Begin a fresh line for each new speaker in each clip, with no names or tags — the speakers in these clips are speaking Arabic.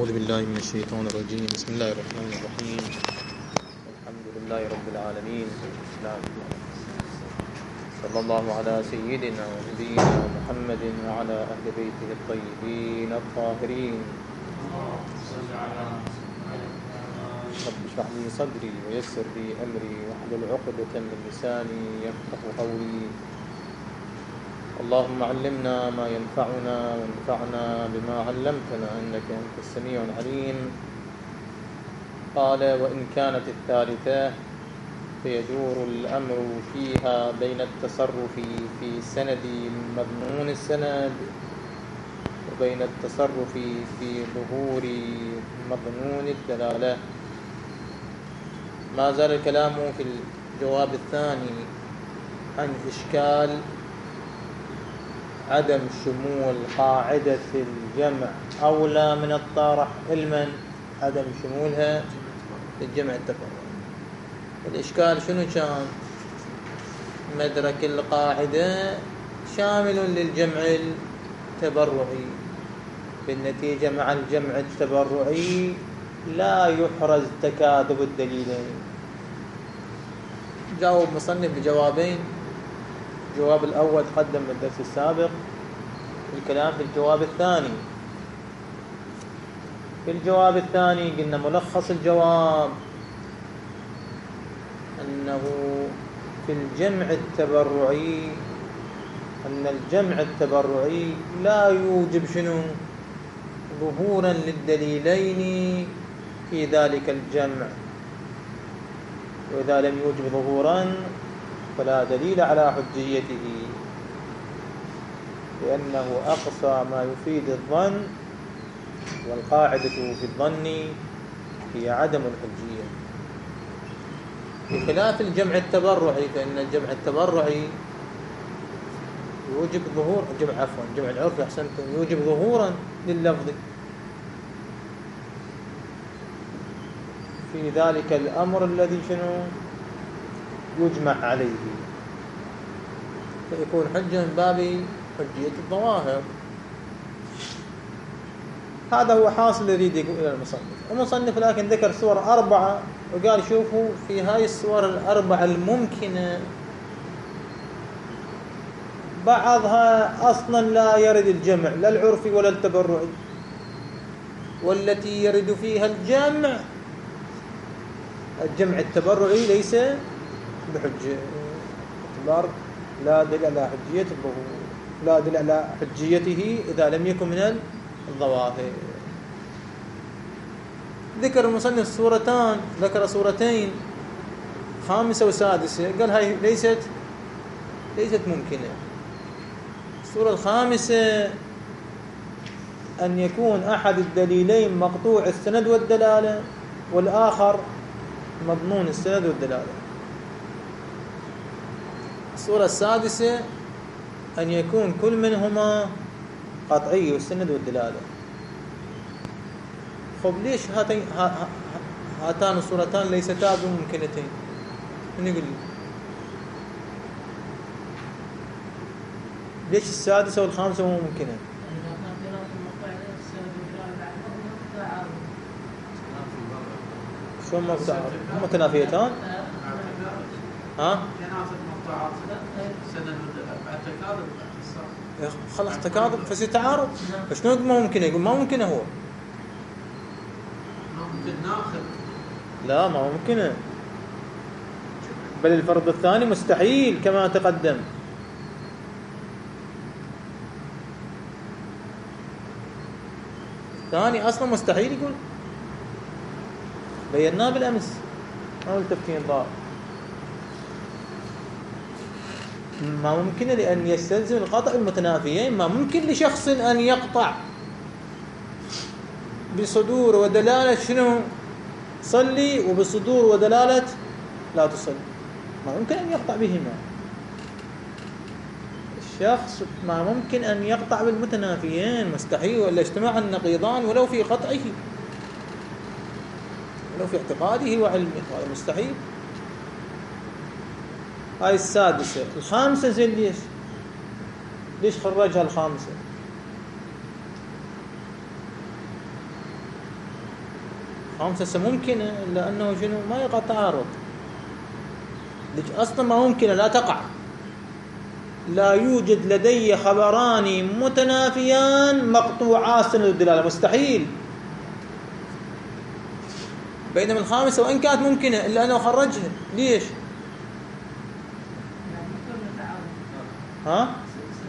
أعوذ بالله من الشيطان الرجيم. بسم الله الرحمن الرحيم. الحمد لله رب العالمين. صلى الله على سيدنا ونبينا محمد وعلى أهل بيته الطيبين الطاهرين. رب اشرح لي صدري ويسر لي أمري واحلل عقدة من لساني يفقهوا قولي. اللهم علمنا ما ينفعنا وانفعنا بما علمتنا إنك أنت السميع العليم. قال وإن كانت الثالثة فيدور الأمر فيها بين التصرف في سند مضمون السند وبين التصرف في ظهور مضمون الدلالة. ما زال الكلام في الجواب الثاني عن إشكال عدم شمول قاعدة الجمع أولى من الطارح، علما عدم شمولها للجمع التفرعي. الإشكال شنو كان؟ مدرك القاعدة شامل للجمع التبرعي، بالنتيجة مع الجمع التبرعي لا يحرز تكاذب الدليلين. جاوب مصنف بجوابين. الجواب الأول تقدم بالدرس السابق، الكلام في الجواب الثاني. في الجواب الثاني قلنا ملخص الجواب أنه في الجمع التبرعي أن الجمع التبرعي لا يوجب شنو؟ ظهورا للدليلين في ذلك الجمع، وإذا لم يوجب ظهورا فلا دليل على حجيته، لأنه أقصى ما يفيد الظن، والقاعدة في الظن هي عدم الحجية، بخلاف الجمع التبرعي، فإن الجمع التبرعي يوجب ظهور الجمع العرفي أحسنتم، يوجب ظهورا لللفظ في ذلك الأمر الذي شنو يجمع عليه، فيكون حجة من باب حجية الظواهر. هذا هو حاصل يريد يقول إلى المصنف لكن ذكر صور 4 وقال شوفوا في هاي الصور 4 الممكنة بعضها أصلا لا يرد الجمع لا العرفي ولا التبرعي، والتي يرد فيها الجمع التبرعي ليس بحجة، اعتبار لا دليل على حجية الظهور، لا دليل على حجيته إذا لم يكن من الظواهر. ذكر المصنف ذكر صورتين 5 و6، قال هاي ليست ممكنة. الصورة 5 أن يكون أحد الدليلين مقطوع السند والدلالة والآخر مضمون السند والدلالة. الصورة 6 أن يكون كل منهما قطعي والسند والدلالة. خب ليش هاتان الصورتان ليستا بممكنتين؟ من يقول لي ليش 6 و5 مو ممكنة؟ شو ما بتعرف هم متنافيتان؟ ها؟ خلاص تكاذب فسي تعارض، فشنو ما ممكن يقول ما ممكن؟ هو ممكن ناخذ لا ما ممكن، بل الفرض الثاني مستحيل كما تقدم. الثاني اصلا مستحيل، يقول بيناه بالامس اول تفتين ضار ما ممكن، لأن يستلزم القطع المتنافيين. ما ممكن لشخص أن يقطع بصدور ودلالة شنو صلي وبصدور ودلالة لا تصلي، ما ممكن أن يقطع بهما. الشخص ما ممكن أن يقطع بالمتنافيين، مستحيل، ولا اجتماع النقيضان ولو في قطعه ولو في اعتقاده وعلمه، هذا مستحيل. هاي 6. 5 زين ليش خرجها 5؟ الخامسة ممكنة لأنه شنو ما يقع تعارض، أصلا ما ممكنة لا تقع. لا يوجد لدي خبران متنافيان مقطوعا سند الدلالة، مستحيل. بينما الخامسة وإن كانت ممكنة إلا أنه خرجها. ليش؟ ها؟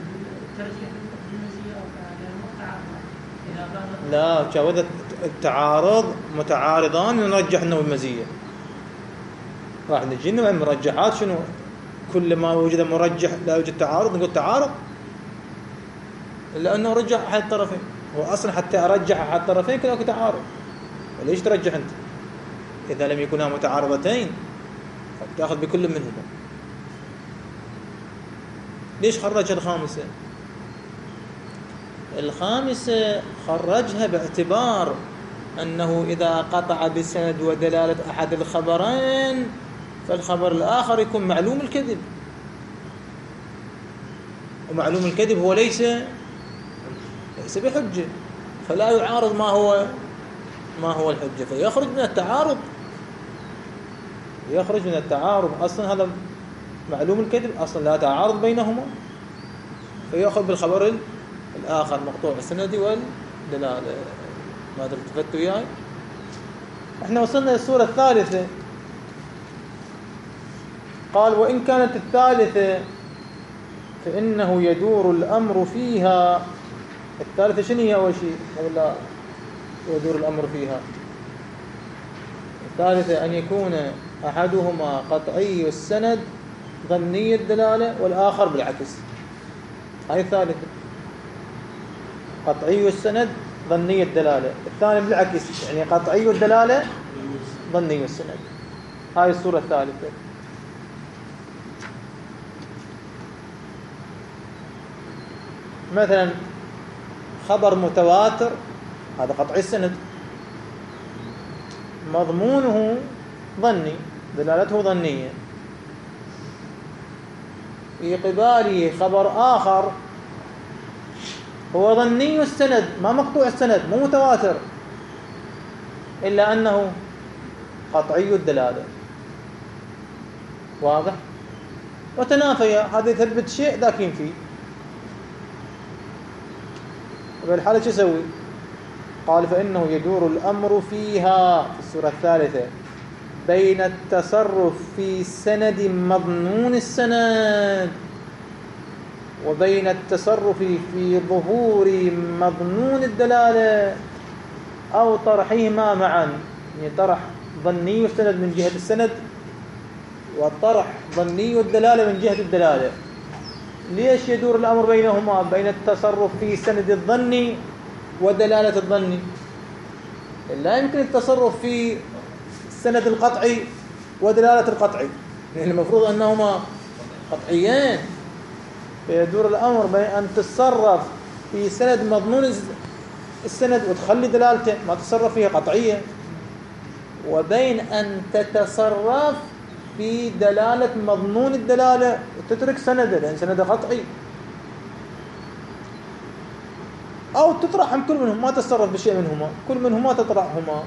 لا، جاوزت التعارض متعارضان نرجح أنه المزية. راح نجي من المرجحات شنو؟ كل ما وجد مرجح لا يوجد تعارض نقول تعارض، إلا أنه رجح أحد الطرفين. هو أصلا حتى أرجح أحد الطرفين كلاك تعارض، وليش ترجح أنت إذا لم يكونا متعارضتين؟ تأخذ بكل منهما. ليش خرج الخامسة؟ الخامسة خرجها باعتبار أنه إذا قطع بسند ودلالة أحد الخبرين فالخبر الآخر يكون معلوم الكذب، ومعلوم الكذب هو ليس بحجة، فلا يعارض ما هو الحجة، فيخرج من التعارض. يخرج من التعارض. أصلا هذا معلوم الكذب أصلا لا تعارض بينهما، فيأخذ بالخبر الآخر مقطوع السند والدلالة. ماذا التفتوا وياي؟ احنا وصلنا للصورة الثالثة. قال وإن كانت الثالثة فإنه يدور الأمر فيها. الثالثة شنو هي أول شيء؟ ولا يدور الأمر فيها؟ الثالثة أن يكون أحدهما قطعي السند ظني الدلالة والآخر بالعكس. هاي الثالثة، قطعي السند ظني الدلالة، الثاني بالعكس يعني قطعي الدلالة ظني السند. هاي الصورة الثالثة. مثلا خبر متواتر، هذا قطعي السند، مضمونه ظني، دلالته ظنية. في قباله خبر آخر هو ظني السند، ما مقطوع السند، مو متواتر، إلا أنه قطعي الدلالة. واضح؟ وتنافيا، هذا يثبت شيء ذاك ينفي. بالحالة شو يسوي؟ قال فإنه يدور الأمر فيها في السورة الثالثة بين التصرف في سند مظنون السند وبين التصرف في ظهور مظنون الدلالة أو طرحهما معا، يعني طرح ظني السند من جهة السند وطرح ظني الدلالة من جهة الدلالة. ليش يدور الأمر بينهما؟ بين التصرف في سند الظني ودلالة الظني. لا يمكن التصرف في السند القطعي ودلالة القطعي، يعني المفروض أنهما قطعيين. فيدور الأمر بين أن تتصرف في سند مضمون السند وتخلي دلالته ما تتصرف فيها قطعية، وبين أن تتصرف في دلالة مضمون الدلالة وتترك سنده لأن سنده قطعي، أو تطرحهم كل منهم، ما تتصرف بشيء منهما، كل منهما تطرحهما.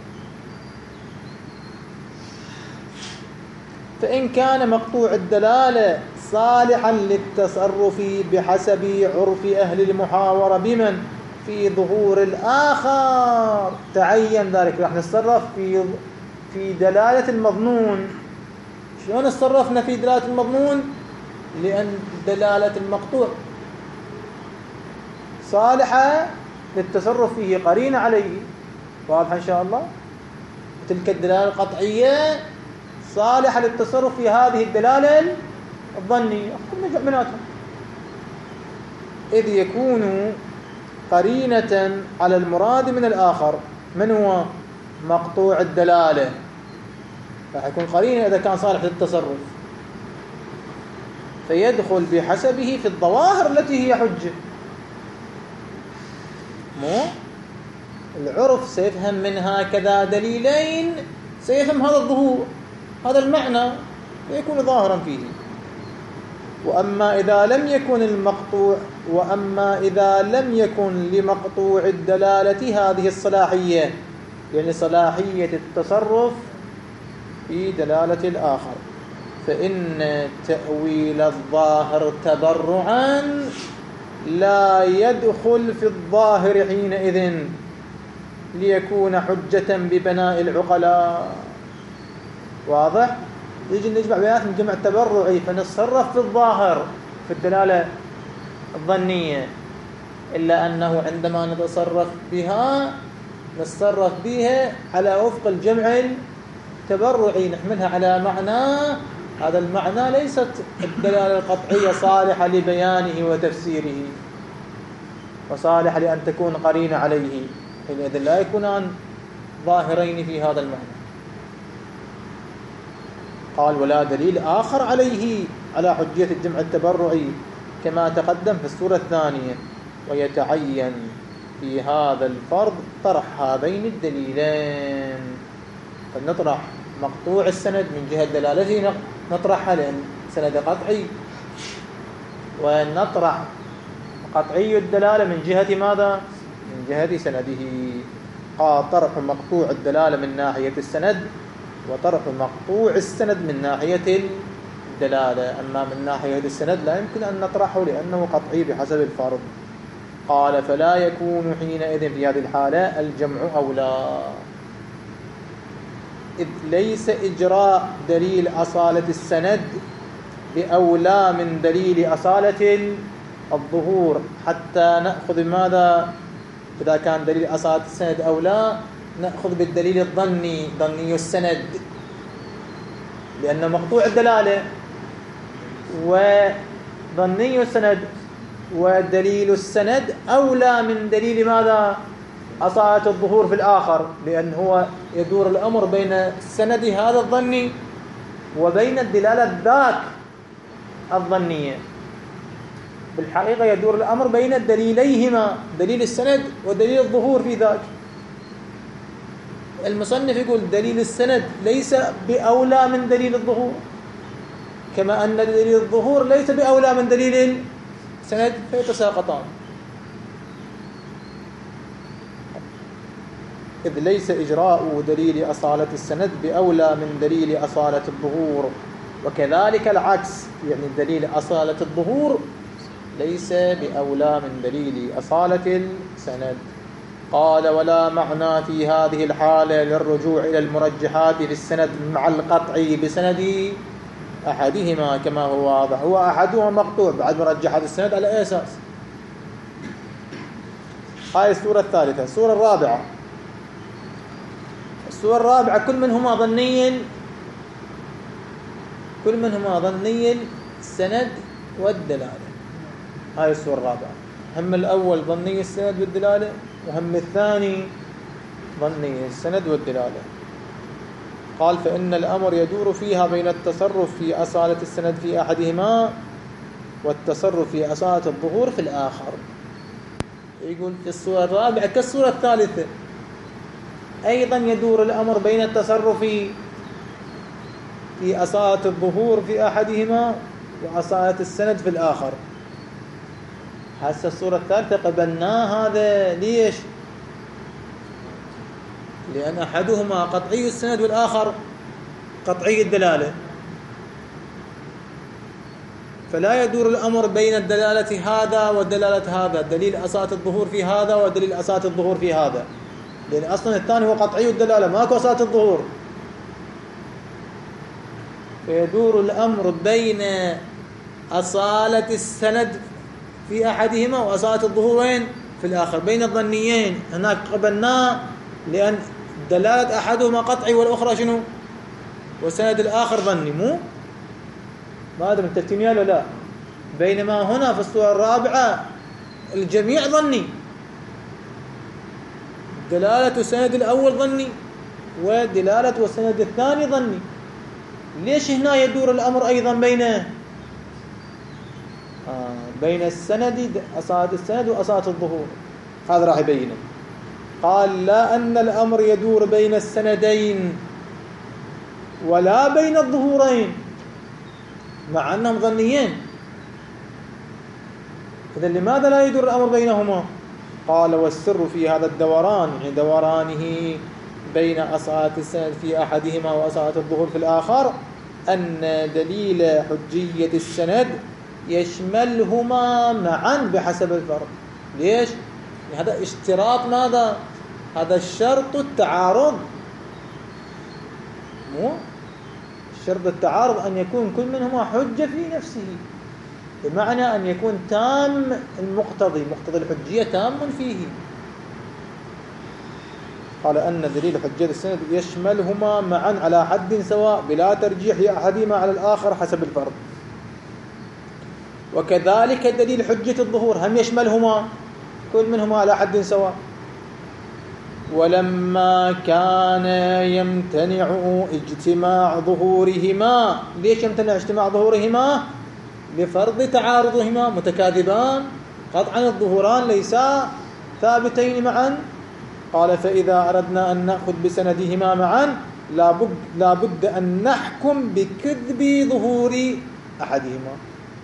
فإن كان مقطوع الدلالة صالحا للتصرف بحسب عرف أهل المحاورة بمن في ظهور الآخر تعين ذلك. راح نتصرف في دلالة المضمون. شلون تصرفنا في دلالة المضمون؟ لأن دلالة المقطوع صالحة للتصرف فيه، قرينة عليه. واضح إن شاء الله؟ تلك الدلالة القطعية صالحة للتصرف في هذه الدلالة الظنية، كل مناتهم، إذ يكون قرينة على المراد من الآخر. من هو مقطوع الدلالة؟ راح يكون قرينة إذا كان صالح للتصرف، فيدخل بحسبه في الظواهر التي هي حجة. مو العرف سيفهم منها كذا دليلين، سيفهم هذا الظهور، هذا المعنى، فيكون ظاهرا فيه. وأما إذا لم يكن لمقطوع الدلالة هذه الصلاحية يعني صلاحية التصرف في دلالة الآخر. فإن تأويل الظاهر تبرعا لا يدخل في الظاهر حينئذ ليكون حجة ببناء العقلاء. واضح؟ يجي نجمع بيانات من جمع التبرعي فنتصرف في الظاهر في الدلالة الظنية، إلا أنه عندما نتصرف بها نتصرف بها على وفق الجمع التبرعي، نحملها على معنى، هذا المعنى ليست الدلالة القطعية صالحة لبيانه وتفسيره وصالحة لأن تكون قرينة عليه، حينئذ لا يكونان ظاهرين في هذا المعنى. قال ولا دليل آخر عليه على حجية الجمع التبرعي كما تقدم في السورة الثانية. ويتعين في هذا الفرض طرح هذين الدليلين، فنطرح مقطوع السند من جهة دلالته نطرحها لأن سند قطعي، ونطرح قطعي الدلالة من جهة ماذا؟ من جهة سنده. قال طرح مقطوع الدلالة من ناحية السند وطرح مقطوع السند من ناحية الدلالة، أما من ناحية السند لا يمكن أن نطرحه لأنه قطعي بحسب الفرض. قال فلا يكون حينئذ في هذه الحالة الجمع أولى، إذ ليس إجراء دليل أصالة السند بأولى من دليل أصالة الظهور، حتى نأخذ ماذا؟ إذا كان دليل أصالة السند أولى نأخذ بالدليل الظني، ظني السند، لأن مقطوع الدلالة وظني السند ودليل السند أولى من دليل ماذا؟ أصالة الظهور في الآخر، لأن هو يدور الأمر بين السند هذا الظني وبين الدلالة ذاك الظنية. بالحقيقة يدور الأمر بين دليليهما، دليل السند ودليل الظهور في ذاك. المصنف يقول دليل السند ليس بأولى من دليل الظهور، كما أن دليل الظهور ليس بأولى من دليل السند، فيتساقطان. إذ ليس إجراء دليل أصالة السند بأولى من دليل أصالة الظهور، وكذلك العكس، يعني دليل أصالة الظهور ليس بأولى من دليل أصالة السند. قال ولا معنى في هذه الحالة للرجوع إلى المرجحات في السند مع القطعي بسند أحدهما كما هو واضح، هو أحدهما مقطوع بعد مرجحات السند على أي أساس؟ هاي السورة الثالثة. السورة الرابعة، السورة الرابعة كل منهما ظني السند والدلالة. هاي السورة الرابعة، هم الأول ظني السند والدلالة، وهم الثاني ظني السند والدلالة. قال فإن الأمر يدور فيها بين التصرف في أصالة السند في أحدهما والتصرف في أصالة الظهور في الآخر. يقول في السورة الرابعة كالسورة الثالثة أيضا يدور الأمر بين التصرف في أصالة الظهور في أحدهما وأصالة السند في الآخر. هسه السورة الثالثة قبلناه هذا، ليش؟ لأن أحدهما قطعي السند والآخر قطعي الدلالة، فلا يدور الأمر بين الدلالة هذا ودلالة هذا، دليل أصالة الظهور في هذا ودليل أصالة الظهور في هذا، لأن أصلا الثاني هو قطعي الدلالة ماكو أصالة الظهور. فيدور الأمر بين أصالة السند في أحدهما وأصالة الظهور وين؟ في الآخر، بين الظنيين. هناك قبلناه لأن دلالة أحدهما قطعي والأخرى شنو؟ والسند الآخر ظني، مو؟ ما أدري متفقين ولا لا؟ بينما هنا في السورة الرابعة الجميع ظني، دلالة السند الأول ظني ودلالة والسند الثاني ظني. ليش هنا يدور الأمر أيضا بين السند، أصالة السند وأصالة الظهور؟ هذا راح يبينه. قال لا أن الأمر يدور بين السندين ولا بين الظهورين مع أنهم ظنيين، إذا لماذا لا يدور الأمر بينهما؟ قال والسر في هذا الدوران، يعني دورانه بين أصالة السند في أحدهما وأصالة الظهور في الآخر أن دليل حجية السند يشملهما معا بحسب الفرق. ليش؟ هذا اشتراط ماذا؟ هذا الشرط التعارض، مو شرط التعارض أن يكون كل منهما حجة في نفسه، بمعنى أن يكون تام المقتضي، مقتضي الحجية تام فيه. قال أن دليل حجية السند يشملهما معا على حد سواء بلا ترجيح لأحدهما على الآخر حسب الفرض. وكذلك دليل حجة الظهور هم يشملهما كل منهما على حد سواء. ولما كان يمتنع اجتماع ظهورهما، ليش يمتنع اجتماع ظهورهما؟ لفرض تعارضهما، متكاذبان قطعا الظهوران ليسا ثابتين معا. قال فإذا أردنا أن نأخذ بسندهما معا لابد أن نحكم بكذب ظهور أحدهما.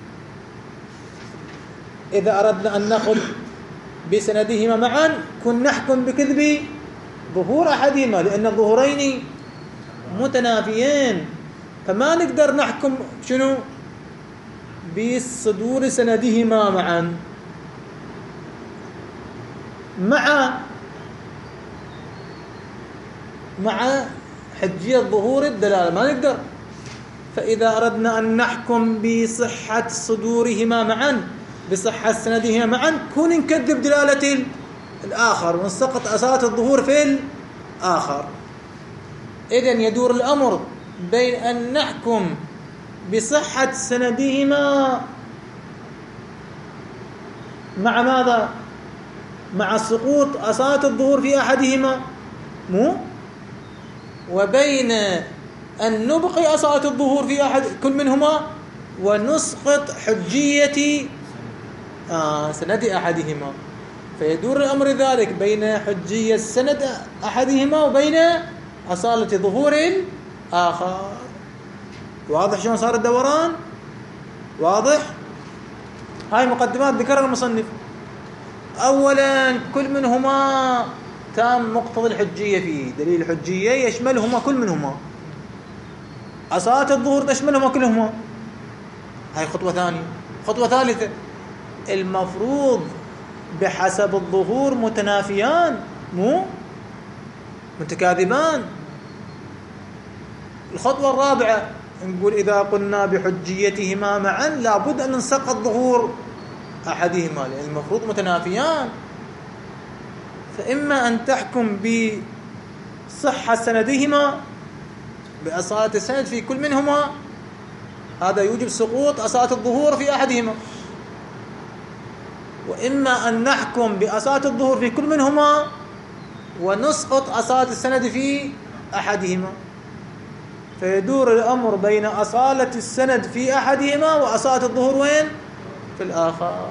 إذا أردنا أن نأخذ بسندهما معا كن نحكم بكذب ظهور أحدهما، لأن الظهورين متنافيين، فما نقدر نحكم شنو بصدور سندهما معا مع حجية ظهور الدلالة، ما نقدر. فإذا أردنا أن نحكم بصحة صدورهما معا، بصحة سندهما معا، كون نكذب دلالة الآخر ونسقط أصالة الظهور في الآخر. إذن يدور الأمر بين أن نحكم بصحة سندهما مع ماذا؟ مع سقوط أصالة الظهور في أحدهما، مو؟ وبين أن نبقي أصالة الظهور في أحد كل منهما ونسقط حجية سند أحدهما. فيدور الأمر ذلك بين حجية سند أحدهما وبين أصالة ظهور الآخر. واضح شلون صار الدوران؟ واضح؟ هاي مقدمات ذكرها المصنف. أولا كل منهما تام مقتضى الحجية فيه، دليل الحجية يشملهما كل منهما، أصالة الظهور تشملهما كلهما. هاي خطوة ثانية. خطوة ثالثة، المفروض بحسب الظهور متنافيان، مو متكاذبان. الخطوة الرابعة نقول إذا قلنا بحجيتهما معا لابد أن نسقط ظهور أحدهما، لأن المفروض متنافيان. فإما أن تحكم بصحة سندهما بأصالة السند في كل منهما، هذا يوجب سقوط أصالة الظهور في أحدهما، وإما أن نحكم بأصالة الظهور في كل منهما ونسقط أصالة السند في أحدهما. فيدور الأمر بين أصالة السند في أحدهما وأصالة الظهور وين؟ في الآخر.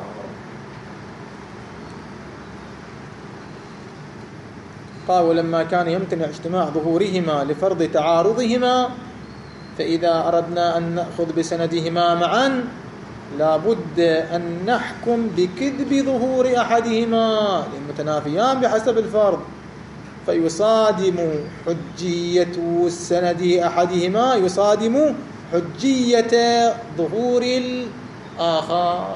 قال ولما كان يمتنع اجتماع ظهورهما لفرض تعارضهما، فإذا أردنا أن نأخذ بسندهما معا لابد أن نحكم بكذب ظهور أحدهما للمتنافيان بحسب الفرض، فيصادم حجية السند أحدهما يصادم حجية ظهور الآخر.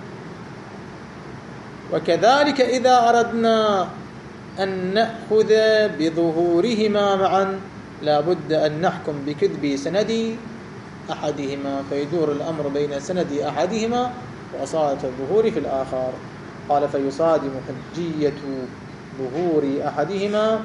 وكذلك إذا أردنا أن نأخذ بظهورهما معا لابد أن نحكم بكذب سند أحدهما، فيدور الأمر بين سند أحدهما وأصالة الظهور في الآخر. قال فيصادم حجية ظهور أحدهما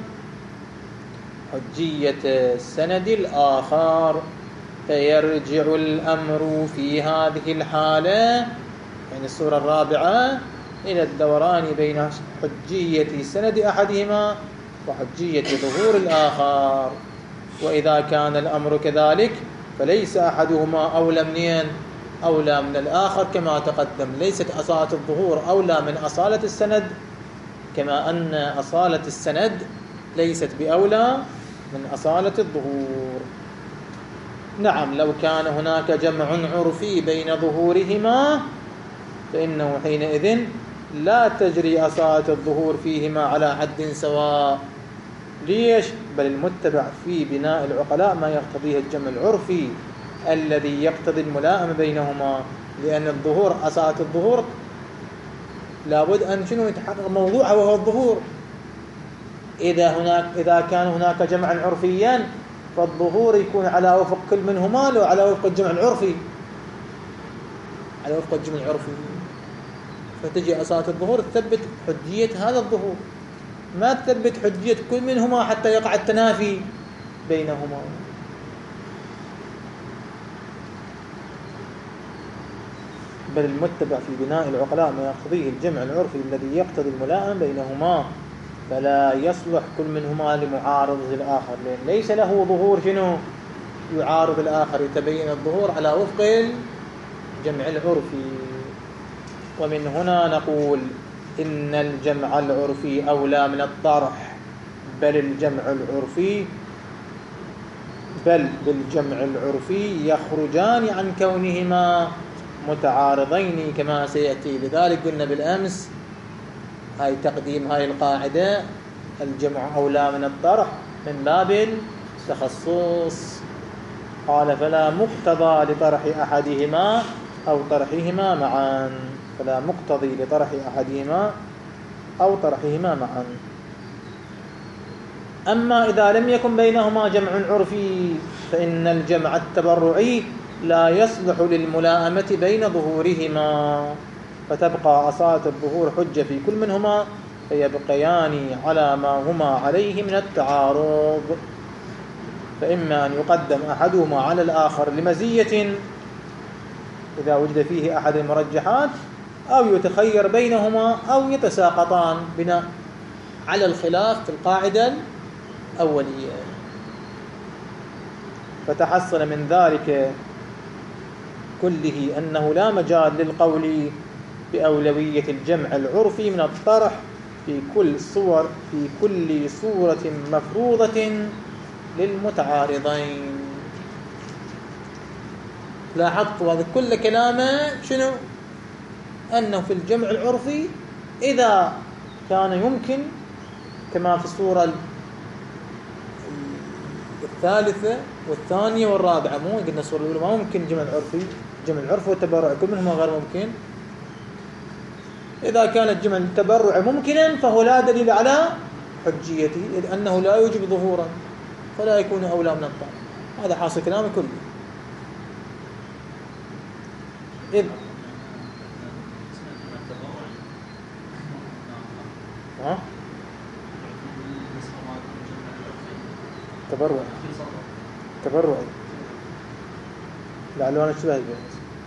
حجية سند الآخر، فيرجع الأمر في هذه الحالة، يعني الصورة الرابعة، إلى الدوران بين حجية سند أحدهما وحجية ظهور الآخر. وإذا كان الأمر كذلك فليس أحدهما أولى منين؟ أولى من الآخر كما تقدم. ليست أصالة الظهور أولى من أصالة السند، كما أن أصالة السند ليست بأولى من أصالة الظهور. نعم، لو كان هناك جمع عرفي بين ظهورهما فإنه حينئذ لا تجري أصالة الظهور فيهما على حد سواء، ليش؟ بل المتبع في بناء العقلاء ما يقتضيه الجمع العرفي الذي يقتضي الملائمة بينهما، لأن الظهور أساءة الظهور لابد أن شنو يتحقق موضوعه وهو الظهور. إذا كان هناك جمعا عرفيا فالظهور يكون على وفق كل منهما لو على وفق الجمع العرفي، على وفق الجمع العرفي. فتجي أساءة الظهور تثبت حجية هذا الظهور، ما تثبت حجية كل منهما حتى يقع التنافي بينهما. بل المتبع في بناء العقلاء ما يقتضيه الجمع العرفي الذي يقتضي الملائمة بينهما، فلا يصلح كل منهما لمعارضة الآخر، لأن ليس له ظهور شنو يعارض الآخر، يتبين الظهور على وفق الجمع العرفي. ومن هنا نقول إن الجمع العرفي أولى من الطرح، بل بالجمع العرفي يخرجان عن كونهما متعارضين كما سيأتي. لذلك قلنا بالأمس هاي تقديم هاي القاعدة الجمع أولى من الطرح من باب التخصص. قال فلا مقتضى لطرح أحدهما أو طرحهما معا، فلا مقتضي لطرح أحدهما أو طرحهما معا. أما إذا لم يكن بينهما جمع عرفي فإن الجمع التبرعي لا يصلح للملائمة بين ظهورهما، فتبقى أصالة الظهور حجة في كل منهما، فيبقيان على ما هما عليه من التعارض، فإما أن يقدم أحدهما على الآخر لمزية إذا وجد فيه أحد المرجحات، أو يتخير بينهما أو يتساقطان بناء على الخلاف في القاعدة الأولية. فتحصل من ذلك كله أنه لا مجال للقول بأولوية الجمع العرفي من الطرح في كل صورة مفروضة للمتعارضين. لاحظت هذا كل كلامه شنو؟ أنه في الجمع العرفي إذا كان يمكن كما في الصورة الثالثة والثانية والرابعة، مو قلنا الصورة الأولى ما ممكن جمع العرفي والتبرع كل منهما غير ممكن. إذا كان الجمع التبرع ممكنا فهو لا دليل على حجيته، لأنه لا يوجب ظهورا فلا يكون أولى من الطرح. هذا حاصل كلامه كله. إذ تبرعي لعله أنا اشتبه به.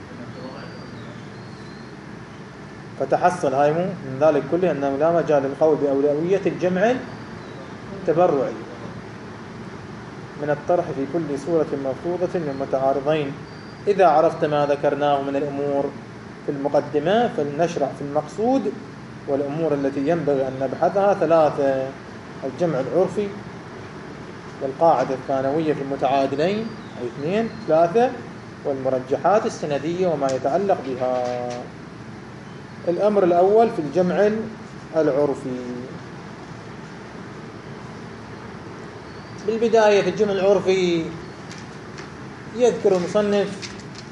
فتحصل هاي من ذلك كله أنه لا مجال للقول بأولوية الجمع التبرعي من الطرح في كل صورة مفروضة للمتعارضين. إذا عرفت ما ذكرناه من الأمور في المقدمة فلنشرع في المقصود والأمور التي ينبغي أن نبحثها. ثلاثة: الجمع العرفي والقاعدة الثانوية في المتعادلين أي 2. 3: والمرجحات السندية وما يتعلق بها. الأمر الأول في الجمع العرفي. بالبداية في الجمع العرفي يذكر المصنف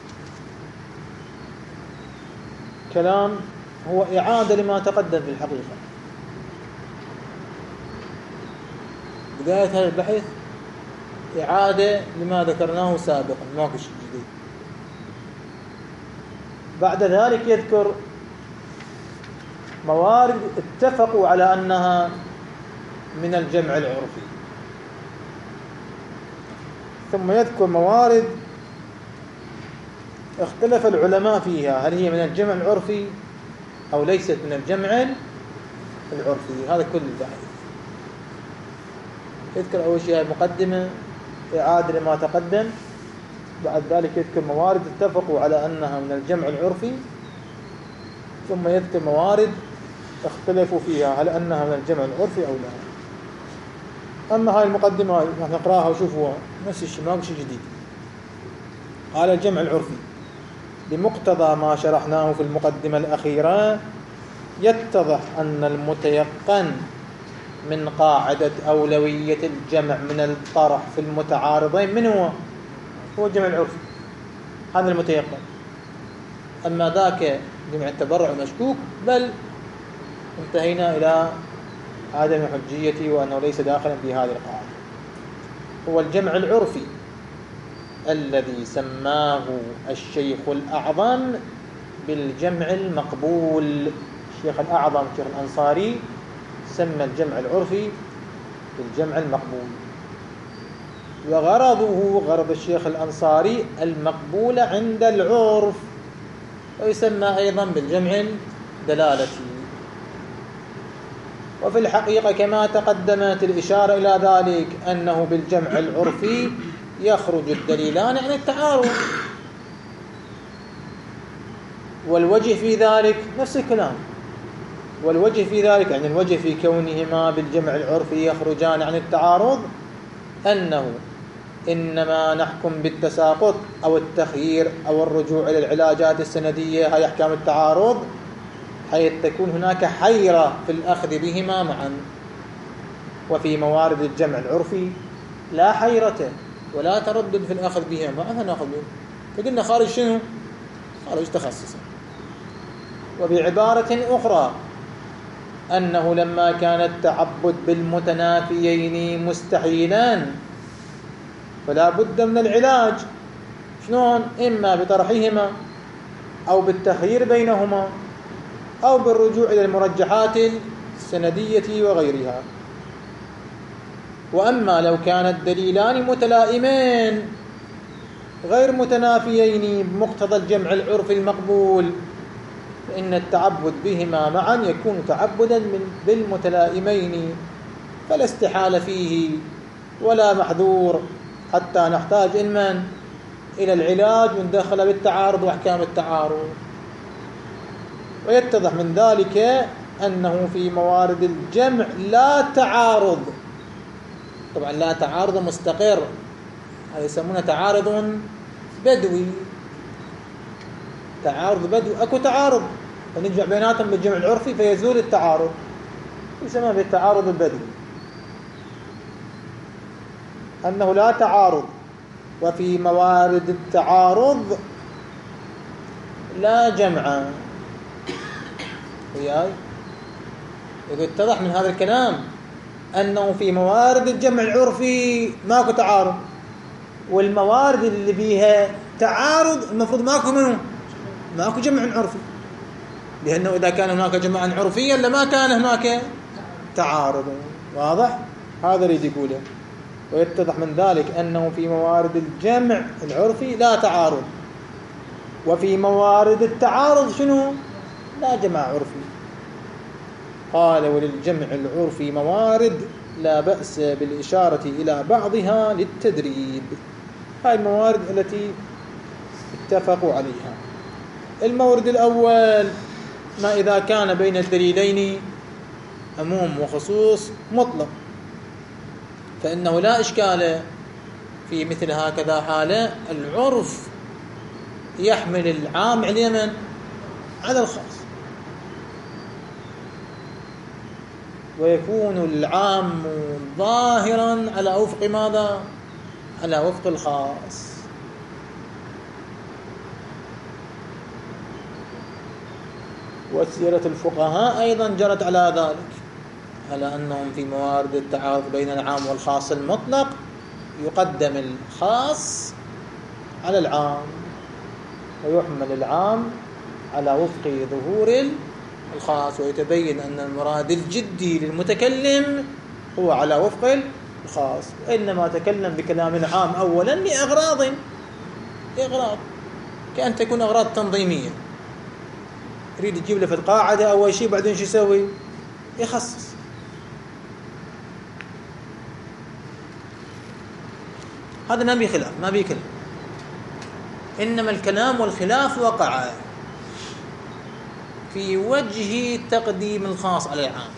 كلام هو إعادة لما تقدم في الحقيقة. بداية هذا البحث إعادة لما ذكرناه سابقا، ما في شيء جديد. بعد ذلك يذكر موارد اتفقوا على أنها من الجمع العرفي، ثم يذكر موارد اختلف العلماء فيها هل هي من الجمع العرفي أو ليست من الجمع العرفي. هذا كل البحث. يذكر أول شيء مقدمة إعادة لما تقدم، بعد ذلك يذكر موارد اتفقوا على أنها من الجمع العرفي، ثم يذكر موارد اختلفوا فيها هل أنها من الجمع العرفي أو لا. أما هاي المقدمة نقراها وشوفوها نفس الشيء، ما شيء جديد. قال الجمع العرفي بمقتضى ما شرحناه في المقدمة الأخيرة يتضح أن المتيقن من قاعدة أولوية الجمع من الطرح في المتعارضين من هو؟ هو الجمع العرفي، هذا المتيقن. أما ذاك جمع التبرع المشكوك بل انتهينا إلى عدم حجيته وأنه ليس داخلا في هذه القاعدة. هو الجمع العرفي الذي سماه الشيخ الأعظم بالجمع المقبول. الشيخ الأعظم الشيخ الأنصاري سمى الجمع العرفي بالجمع المقبول، وغرضه غرض الشيخ الأنصاري المقبول عند العرف، ويسمى أيضا بالجمع الدلالتي. وفي الحقيقة كما تقدمت الإشارة إلى ذلك أنه بالجمع العرفي يخرج الدليلان عن التعارض، والوجه في ذلك نفس الكلام. والوجه في ذلك يعني الوجه في كونهما بالجمع العرفي يخرجان عن التعارض أنه إنما نحكم بالتساقط أو التخيير أو الرجوع إلى العلاجات السندية، هي أحكام التعارض، حيث تكون هناك حيرة في الأخذ بهما معا. وفي موارد الجمع العرفي لا حيرة ولا تردد في الأخذ بهما معا، نأخذ بهما. فقلنا خارج شنو؟ خارج تخصصا. وبعبارة أخرى أنه لما كان التعبد بالمتنافيين مستحيلا فلا بد من العلاج. شلون؟ إما بطرحهما أو بالتخيير بينهما أو بالرجوع إلى المرجحات السندية وغيرها. وأما لو كان الدليلان متلائمين غير متنافيين بمقتضى الجمع العرفي المقبول فإن التعبد بهما معا يكون تعبدا بالمتلائمين، فلا استحالة فيه ولا محذور، حتى نحتاج إلمن إلى العلاج وندخل بالتعارض وأحكام التعارض. ويتضح من ذلك أنه في موارد الجمع لا تعارض، طبعا لا تعارض مستقر، هذا يسمونه تعارض بدوي. تعارض بدوي، أكو تعارض فنجمع بيناتهم بالجمع العرفي فيزول التعارض، يسمى بالتعارض البدوي. أنه لا تعارض. وفي موارد التعارض لا جمع. وياي إذا اتضح من هذا الكلام أنه في موارد الجمع العرفي ماكو تعارض، والموارد اللي بيها تعارض المفروض ماكو منه، ماكو جمع عرفي، لأنه إذا كان هناك جمعا عرفيا لما كان هناك تعارض. واضح؟ هذا اللي يقوله. ويتضح من ذلك أنه في موارد الجمع العرفي لا تعارض، وفي موارد التعارض شنو؟ لا جمع عرفي. قال وللجمع العرفي موارد لا بأس بالإشارة إلى بعضها للتدريب. هاي الموارد التي اتفقوا عليها. المورد الأول ما إذا كان بين الدليلين عموم وخصوص مطلق، فإنه لا إشكال في مثل هكذا حالة. العرف يحمل العام على على الخاص، ويكون العام ظاهرا على وفق ماذا؟ على وفق الخاص. وسيرة الفقهاء أيضا جرت على ذلك، على أنهم في موارد التعارض بين العام والخاص المطلق يقدم الخاص على العام، ويحمل العام على وفق ظهور الخاص، ويتبين أن المراد الجدي للمتكلم هو على وفق الخاص، وإنما تكلم بكلام عام أولا لأغراض كأن تكون أغراض تنظيمية، يريد يجيب له في القاعدة أول شيء، بعدين شو يسوي؟ يخصص. هذا ما بيه خلاف، ما بيه كلام، إنما الكلام والخلاف وقع في وجه تقديم الخاص على العام.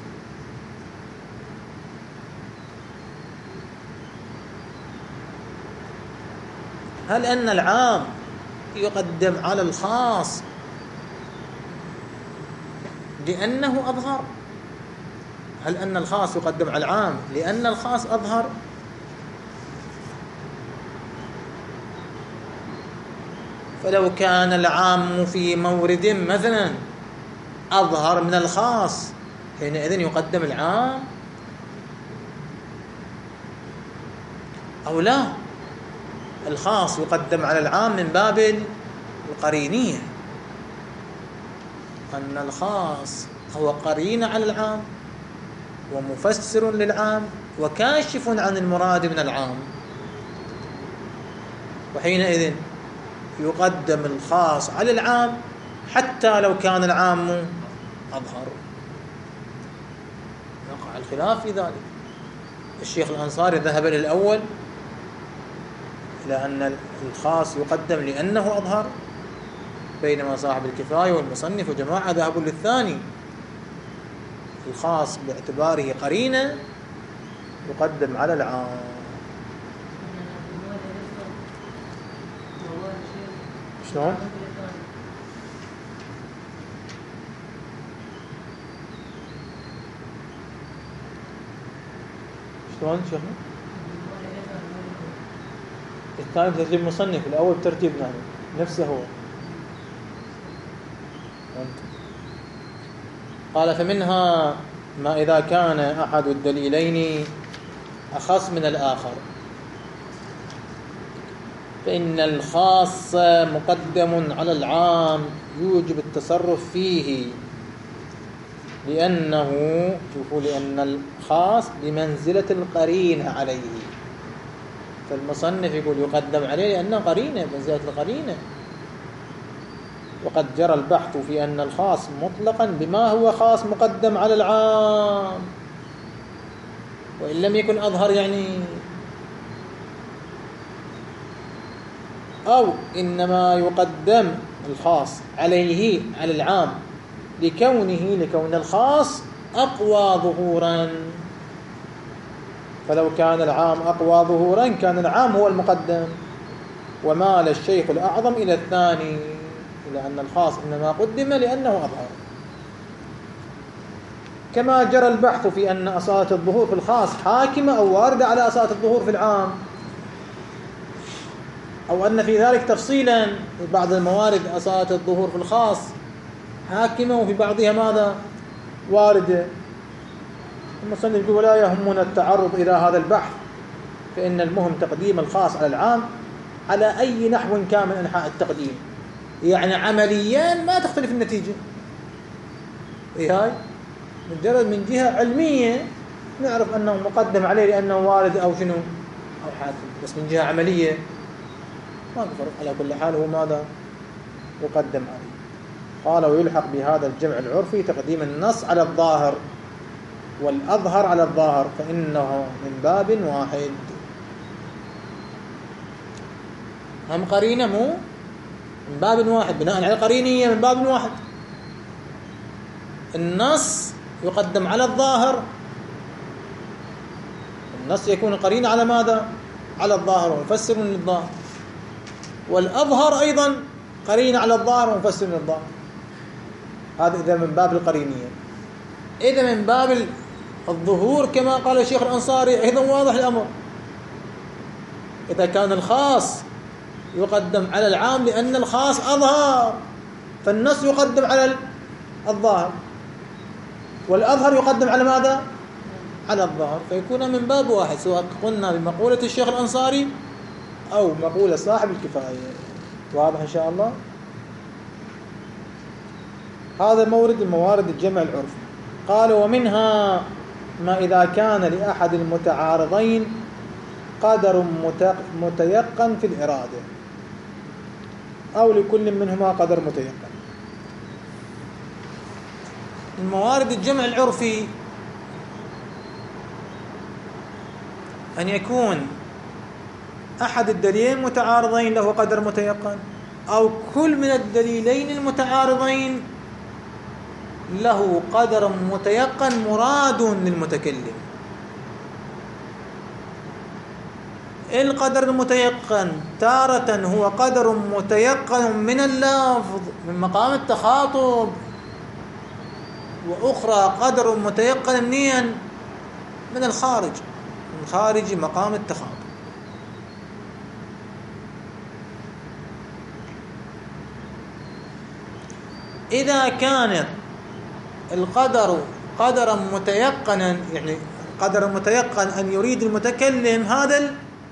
هل أن العام يقدم على الخاص لأنه أظهر، هل أن الخاص يقدم على العام لأن الخاص أظهر؟ فلو كان العام في مورد مثلا أظهر من الخاص حينئذ يقدم العام أو لا؟ الخاص يقدم على العام من باب القرينية، أن الخاص هو قرينة على العام ومفسر للعام وكاشف عن المراد من العام، وحينئذ يقدم الخاص على العام حتى لو كان العام أظهر. وقع الخلاف في ذلك. الشيخ الأنصاري ذهب إلى الأول، إلى أن الخاص يقدم لأنه أظهر، بينما صاحب الكفاية والمصنف وجماعة ذهبوا للثاني، الخاص باعتباره قرينة يقدم على العام. شلون؟ شلون شيخنا؟ الثاني بترتيب المصنف، الأول بترتيبنا نفسه هو. قال فمنها ما إذا كان أحد الدليلين أخص من الآخر فإن الخاص مقدم على العام يوجب التصرف فيه، لأن الخاص بمنزلة القرينة عليه. فالمصنف يقول يقدم عليه لأنه قرينة، بمنزلة القرينة. وقد جرى البحث في أن الخاص مطلقا بما هو خاص مقدم على العام، وإن لم يكن أظهر يعني، أو إنما يقدم الخاص عليه على العام لكون الخاص أقوى ظهورا. فلو كان العام أقوى ظهورا كان العام هو المقدم، ومال الشيخ الأعظم إلى الثاني، إلى أن الخاص إنما قدم لأنه أظهر. كما جرى البحث في أن أصالة الظهور في الخاص حاكمة أو واردة على أصالة الظهور في العام، أو أن في ذلك تفصيلا، في بعض الموارد أصالة الظهور في الخاص حاكمة وفي بعضها ماذا؟ واردة. المصنف يقول ولا يهمنا التعرض إلى هذا البحث، فإن المهم تقديم الخاص على العام على أي نحو كان من أنحاء التقديم، يعني عمليا ما تختلف النتيجة. هاي مجرد من جهة علمية نعرف أنه مقدم عليه لأنه وارد أو شنو أو حاكم، بس من جهة عملية ما فرق. على كل حال هو ماذا يقدم عليه. قال ويلحق بهذا الجمع العرفي تقديم النص على الظاهر والأظهر على الظاهر، فإنه من باب واحد. هم قرينة مو من باب واحد، بناء على قرينية من باب واحد. النص يقدم على الظاهر، النص يكون قرينة على ماذا؟ على الظاهر ومفسر للظاهر، والأظهر أيضا قرينة على الظاهر ومفسر للظاهر. هذا إذا من باب القرينية. إذا من باب الظهور كما قال الشيخ الأنصاري أيضا واضح الأمر. إذا كان الخاص يقدم على العام لأن الخاص أظهر، فالنص يقدم على الظاهر، والأظهر يقدم على ماذا؟ على الظاهر، فيكون من باب واحد، سواء قلنا بمقولة الشيخ الأنصاري أو مقولة صاحب الكفاية. واضح إن شاء الله. هذا مورد من موارد الجمع العرفي. قال ومنها ما إذا كان لأحد المتعارضين قدر متيقن في الإرادة أو لكل منهما قدر متيقن. الموارد الجمع العرفي أن يكون أحد الدليلين متعارضين له قدر متيقن، أو كل من الدليلين المتعارضين له قدر متيقن مراد للمتكلم. القدر المتيقن تارة هو قدر متيقن من اللفظ من مقام التخاطب، وأخرى قدر متيقن منين؟ من الخارج، من خارج مقام التخاطب. إذا كان القدر قدرا متيقنا، يعني قدر متيقن أن يريد المتكلم هذا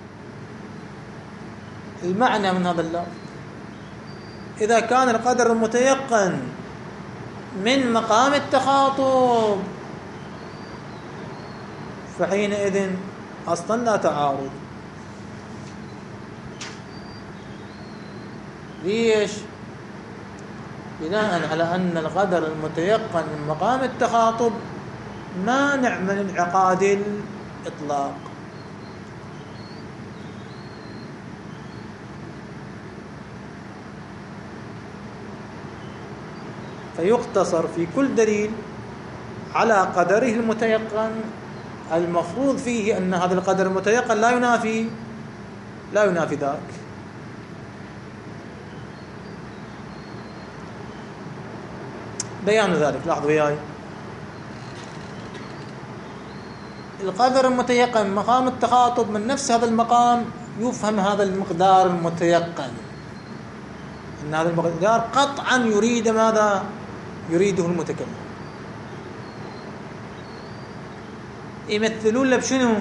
المعنى من هذا اللفظ، إذا كان القدر المتيقن من مقام التخاطب فحينئذ أصلا لا تعارض. ليش؟ بناء على أن القدر المتيقن من مقام التخاطب مانع من انعقاد الإطلاق. فيقتصر في كل دليل على قدره المتيقن، المفروض فيه أن هذا القدر المتيقن لا ينافي ذاك. بيان ذلك لاحظوا وياي، القدر المتيقن مقام التخاطب من نفس هذا المقام يفهم هذا المقدار المتيقن أن هذا المقدار قطعا يريد ماذا؟ يريده المتكلم. يمثلون له بشنو؟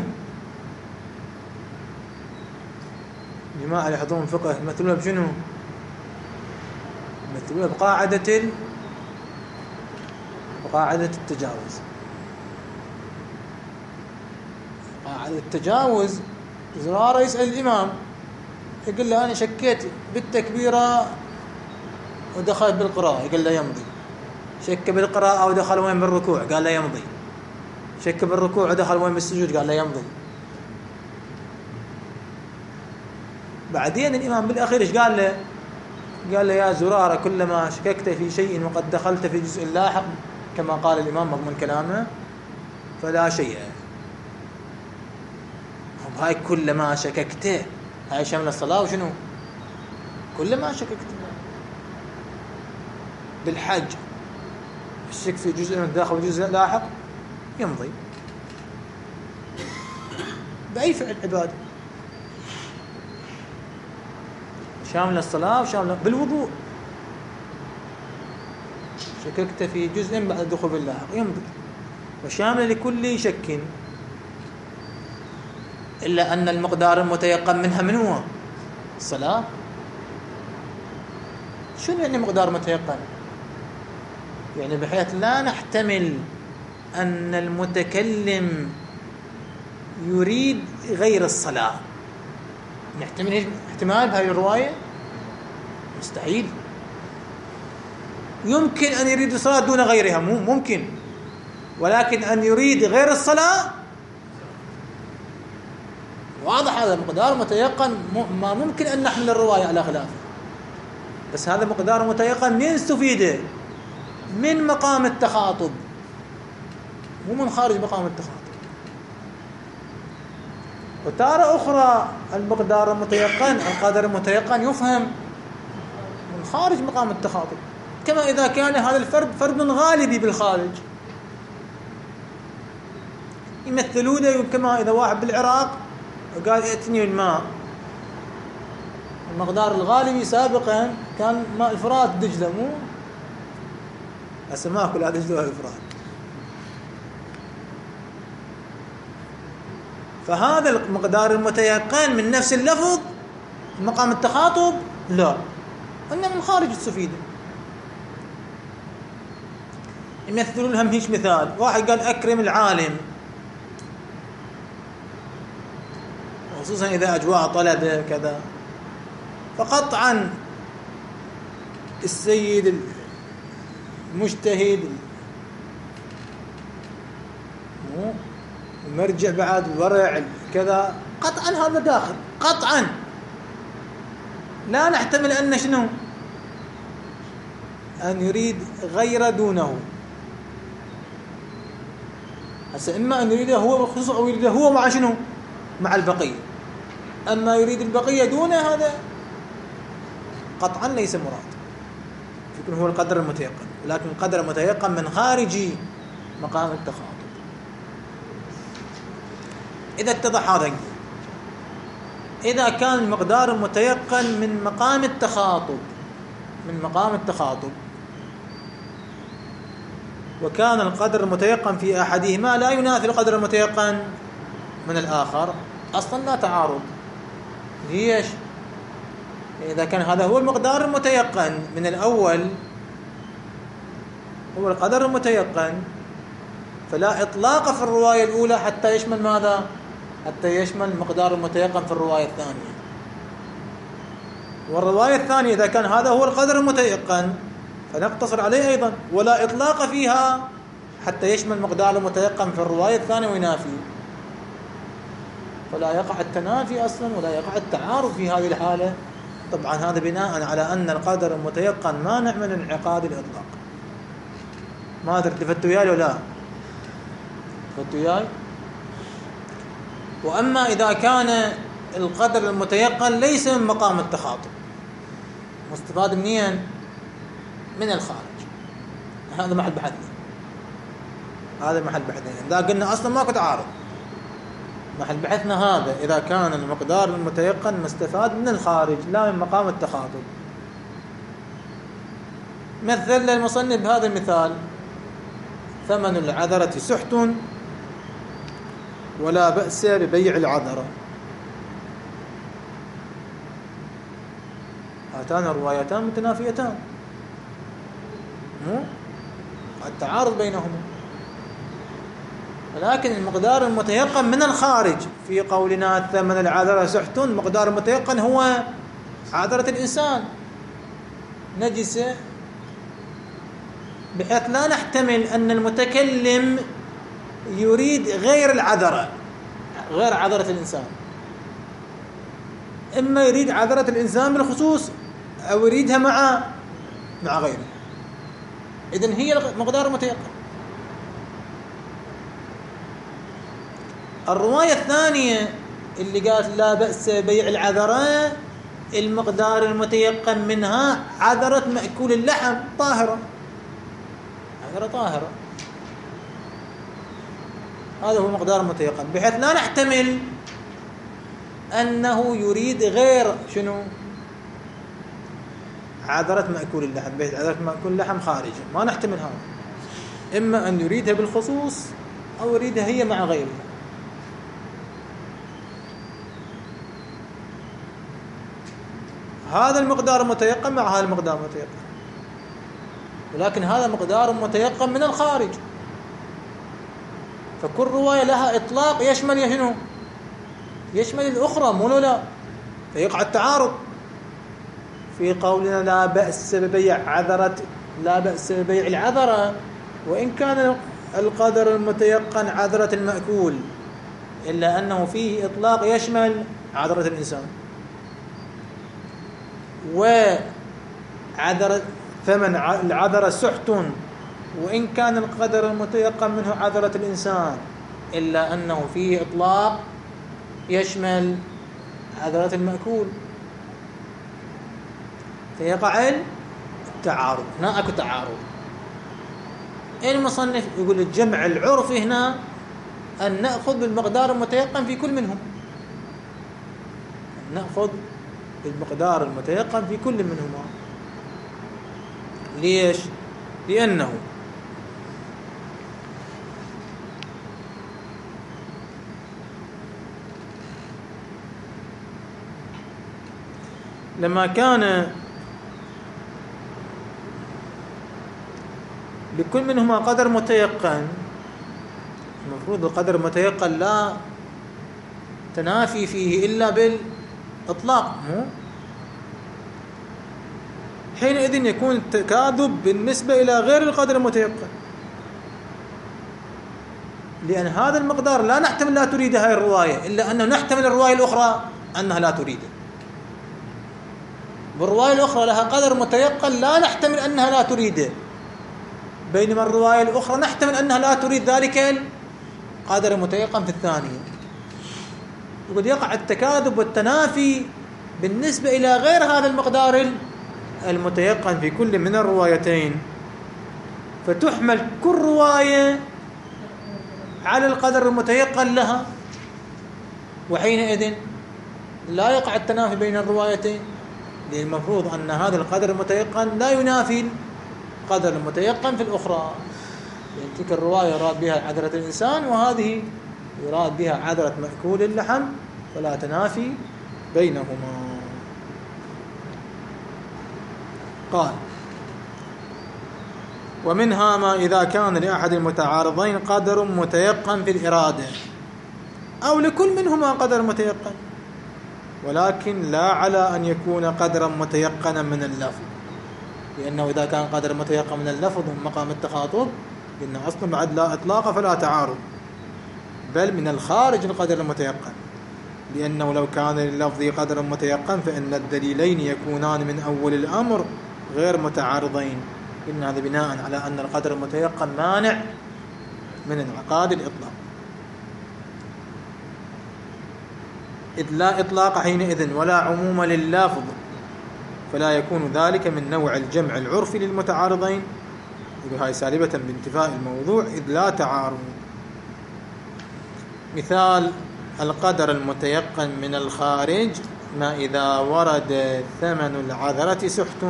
جماعة اللي يحضرون فقه يمثلون له بشنو؟ يمثلون له بقاعدة التجاوز. قاعدة التجاوز، زرارة يسأل الإمام يقول له أنا شكيت بالتكبيرة ودخل بالقراءة، يقول له يمضي. شك بالقراءة ودخل وين بالركوع، قال له يمضي. شك بالركوع ودخل وين بالسجود، قال له يمضي. بعدين الإمام بالأخير إيش قال له؟ قال له يا زرارة كلما شككت في شيء وقد دخلت في جزء لاحق كما قال الإمام مضمون كلامه فلا شيء. هاي كلما شككت هاي شامل الصلاة وشنو؟ كلما شككت بالحج الشك في جزء من الداخل وجزء لاحق يمضي. بأي فعل عبادة شامل الصلاة وشامل بالوضوء، شككت في جزء بعد الدخول باللاحق يمضي، وشامل لكل شك، إلا أن المقدار المتيقن منها من هو؟ الصلاة. شنو يعني مقدار متيقن؟ يعني بحيث لا نحتمل أن المتكلم يريد غير الصلاة. نحتمل احتمال بهذه الرواية؟ مستحيل. يمكن أن يريد الصلاة دون غيرها، ممكن، ولكن أن يريد غير الصلاة واضح. هذا مقدار متيقن، ما ممكن أن نحمل الرواية على خلافه. بس هذا مقدار متيقن من نستفيده؟ من مقام التخاطب، مو من خارج مقام التخاطب. وتارة أخرى المقدار المتيقن القدر المتيقن يفهم من خارج مقام التخاطب، كما إذا كان هذا الفرد فرد غالبي بالخارج. يمثلونه كما إذا واحد بالعراق وقال ائتني الماء، المقدار الغالبي سابقا كان ماء الفرات دجلة، مو هسه ما كلها دجلة ولا الفرات. فهذا المقدار المتيقن من نفس اللفظ مقام التخاطب لا، إنه من خارج السفيدة. يمثلون لهم هيك مثال، واحد قال أكرم العالم، خصوصا إذا أجواء طلبة كذا، فقطعا السيد المجتهد المرجع بعد الورع كذا قطعا هذا داخل، قطعا لا نحتمل أن شنو؟ أن يريد غير دونه. هسه إما أن يريده هو بخصوص أو يريده هو مع شنو؟ مع البقية. أما يريد البقية دونه هذا قطعا ليس مراد، يكون هو القدر المتيقن. ولكن القدر المتيقن من خارج مقام التخاطب. إذا اتضح هذا، إذا كان المقدار المتيقن من مقام التخاطب وكان القدر المتيقن في أحدهما لا ينافي القدر المتيقن من الآخر، أصلا لا تعارض. ليش؟ إذا كان هذا هو المقدار المتيقن من الأول، هو القدر المتيقن، فلا إطلاق في الرواية الأولى حتى يشمل ماذا؟ حتى يشمل المقدار المتيقن في الرواية الثانية. والرواية الثانية إذا كان هذا هو القدر المتيقن فنقتصر عليه أيضا، ولا إطلاق فيها حتى يشمل المقدار المتيقن في الرواية الثانية وينافي، فلا يقع التنافي أصلا ولا يقع التعارض في هذه الحالة. طبعا هذا بناء على أن القدر المتيقن مانع من انعقاد الإطلاق. ما أدري التفتوا وياي ولا لا؟ التفتوا وياي؟ وأما إذا كان القدر المتيقن ليس من مقام التخاطب، مستفاد منين؟ من الخارج، هذا محل بحثنا. إذا قلنا أصلا ماكو تعارض، محل بحثنا هذا إذا كان المقدار المتيقن مستفاد من الخارج لا من مقام التخاطب. مثل المصنف بهذا المثال: ثمن العذرة سحت ولا بأس ببيع العذرة. هاتان الروايتان متنافيتان، التعارض بينهما، ولكن المقدار المتيقن من الخارج في قولنا ثمن العذرة سحت، المقدار المتيقن هو عذرة الإنسان نجسة، بحيث لا نحتمل أن المتكلم يريد غير العذرة، غير عذرة الإنسان، إما يريد عذرة الإنسان بالخصوص أو يريدها مع غيره. إذن هي المقدار المتيقن. الرواية الثانية اللي قالت لا بأس بيع العذرة، المقدار المتيقن منها عذرة مأكول اللحم طاهرة، عذرة طاهرة، هذا هو المقدار المتيقن، بحيث لا نحتمل أنه يريد غير شنو؟ عذرة مأكول اللحم، بحيث عذرة مأكول اللحم خارجة، ما نحتمل هذا، إما أن يريدها بالخصوص أو يريدها هي مع غيرها. هذا المقدار متيقن مع هذا المقدار متيقن، ولكن هذا مقدار متيقن من الخارج، فكل رواية لها إطلاق يشمل شنو؟ يشمل الأخرى، مو لا؟ فيقع التعارض في قولنا لا بأس ببيع العذرة، وإن كان القدر المتيقن عذرة المأكول، إلا أنه فيه إطلاق يشمل عذرة الإنسان. وعذرة ثمن العذرة سحت، وإن كان القدر المتيقن منه عذرة الإنسان، إلا أنه فيه إطلاق يشمل عذرة المأكول، فيقع التعارض. هنا أكو تعارض. المصنف يقول الجمع العرفي هنا أن نأخذ بالمقدار المتيقن في كل منهم، نأخذ بالمقدار المتيقن في كل منهما. ليش؟ لأنه لما كان لكل منهما قدر متيقن، المفروض القدر المتيقن لا تنافي فيه إلا بالإطلاق، مو حينئذ يكون التكاذب بالنسبة إلى غير القدر المتيقن، لأن هذا المقدار لا نحتمل لا تريد هذه الرواية، إلا أنه نحتمل الرواية الأخرى أنها لا تريده. والرواية الأخرى لها قدر متيقن لا نحتمل أنها لا تريده، بينما الرواية الأخرى نحتمل أنها لا تريد ذلك القدر المتيقن في الثانية. وقد يقع التكاذب والتنافي بالنسبة إلى غير هذا المقدار المتيقن في كل من الروايتين. فتحمل كل رواية على القدر المتيقن لها، وحينئذ لا يقع التنافي بين الروايتين، لأن المفروض أن هذا القدر المتيقن لا ينافي القدر المتيقن في الأخرى، لأن تلك الرواية يراد بها عذرة الإنسان، وهذه يراد بها عذرة مأكول اللحم، فلا تنافي بينهما. قال: ومنها ما إذا كان لأحد المتعارضين قدر متيقن في الإرادة أو لكل منهما قدر متيقن، ولكن لا على أن يكون قدرا متيقنا من اللفظ، لأنه إذا كان قدر متيقن من اللفظ مقام التخاطب إن أصلا بعد لا إطلاق فلا تعارض، بل من الخارج القدر المتيقن، لأنه لو كان لللفظ قدر متيقن فإن الدليلين يكونان من أول الأمر غير متعارضين، إن هذا بناء على أن القدر المتيقن مانع من انعقاد الإطلاق، إذ لا إطلاق حينئذ ولا عموم لللفظ، فلا يكون ذلك من نوع الجمع العرفي للمتعارضين، وهي سالبة بانتفاء الموضوع إذ لا تعارض. مثال القدر المتيقن من الخارج ما إذا ورد ثمن العذرة سحت،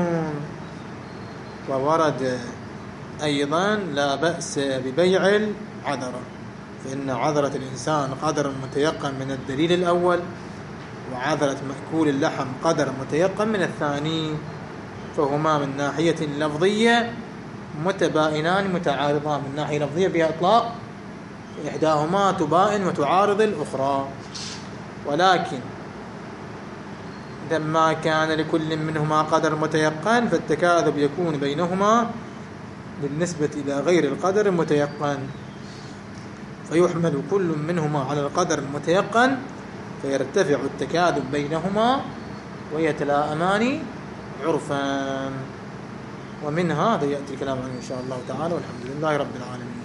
وورد أيضا لا بأس ببيع العذرة، فإن عذرة الإنسان قدر متيقن من الدليل الأول، وعذرة مأكول اللحم قدر متيقن من الثاني، فهما من ناحية لفظية متباينان متعارضان، من ناحية لفظية بها إطلاق، إحداهما تباين وتعارض الأخرى، ولكن لما كان لكل منهما قدر متيقن فالتكاذب يكون بينهما بالنسبة إلى غير القدر المتيقن، فيحمل كل منهما على القدر المتيقن فيرتفع التكاذب بينهما ويتلاءمان عرفا. ومن هذا يأتي الكلام عنه إن شاء الله تعالى، والحمد لله رب العالمين.